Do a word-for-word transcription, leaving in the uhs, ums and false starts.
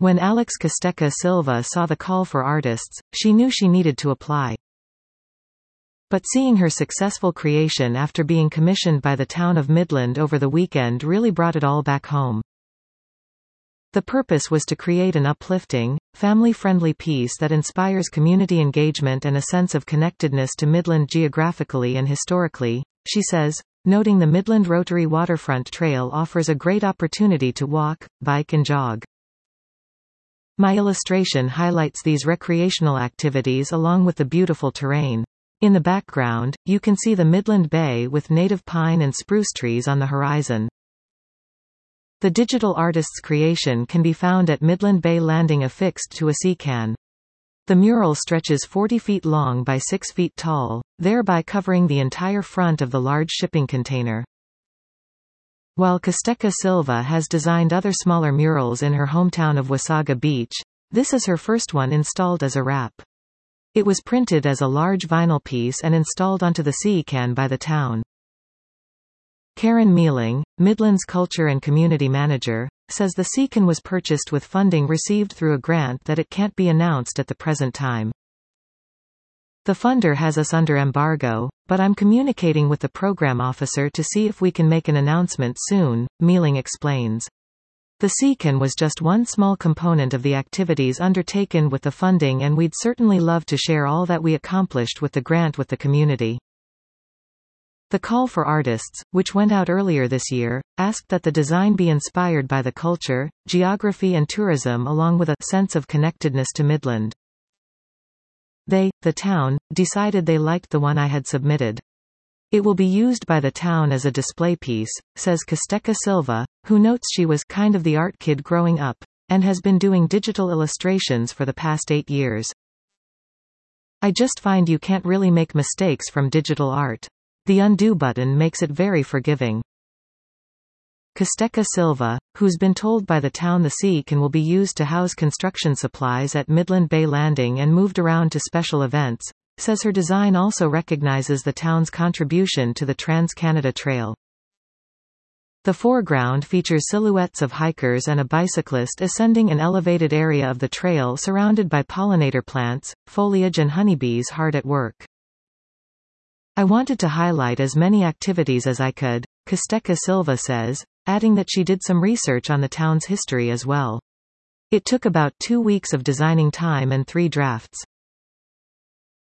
When Alex Casteca Silva saw the call for artists, she knew she needed to apply. But seeing her successful creation after being commissioned by the town of Midland over the weekend really brought it all back home. The purpose was to create an uplifting, family-friendly piece that inspires community engagement and a sense of connectedness to Midland geographically and historically, she says, noting the Midland Rotary Waterfront Trail offers a great opportunity to walk, bike and jog. My illustration highlights these recreational activities along with the beautiful terrain. In the background, you can see the Midland Bay with native pine and spruce trees on the horizon. The digital artist's creation can be found at Midland Bay Landing affixed to a sea can. The mural stretches forty feet long by six feet tall, thereby covering the entire front of the large shipping container. While Casteca Silva has designed other smaller murals in her hometown of Wasaga Beach, this is her first one installed as a wrap. It was printed as a large vinyl piece and installed onto the sea can by the town. Karen Mealing, Midlands Culture and Community Manager, says the sea can was purchased with funding received through a grant that it can't be announced at the present time. The funder has us under embargo, but I'm communicating with the program officer to see if we can make an announcement soon, Mealing explains. The Seacan was just one small component of the activities undertaken with the funding, and we'd certainly love to share all that we accomplished with the grant with the community. The call for artists, which went out earlier this year, asked that the design be inspired by the culture, geography and tourism along with a sense of connectedness to Midland. They, the town, decided they liked the one I had submitted. It will be used by the town as a display piece, says Casteca Silva, who notes she was kind of the art kid growing up, and has been doing digital illustrations for the past eight years. I just find you can't really make mistakes from digital art. The undo button makes it very forgiving. Casteca Silva, who's been told by the town the Seacan will be used to house construction supplies at Midland Bay Landing and moved around to special events, says her design also recognizes the town's contribution to the Trans-Canada Trail. The foreground features silhouettes of hikers and a bicyclist ascending an elevated area of the trail surrounded by pollinator plants, foliage and honeybees hard at work. I wanted to highlight as many activities as I could, Casteca Silva says, adding that she did some research on the town's history as well. It took about two weeks of designing time and three drafts.